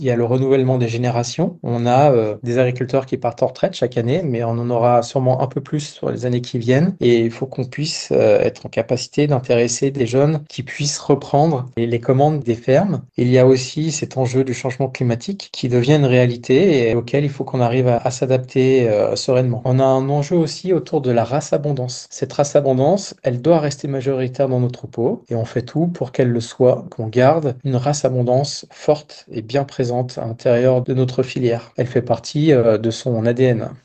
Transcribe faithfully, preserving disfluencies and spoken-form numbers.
Il y a le renouvellement des générations. On a euh, des agriculteurs qui partent en retraite chaque année, mais on en aura sûrement un peu plus sur les années qui viennent. Et il faut qu'on puisse euh, être en capacité d'intéresser des jeunes qui puissent reprendre les, les commandes des fermes. Il y a aussi cet enjeu du changement climatique qui devient une réalité et auquel il faut qu'on arrive à, à s'adapter euh, sereinement. On a un enjeu aussi autour de la race abondance. Cette race abondance, elle doit rester majoritaire dans nos troupeaux et on fait tout pour qu'elle le soit, qu'on garde une race abondance forte et bien présente à l'intérieur de notre filière. Elle fait partie euh, de son A D N.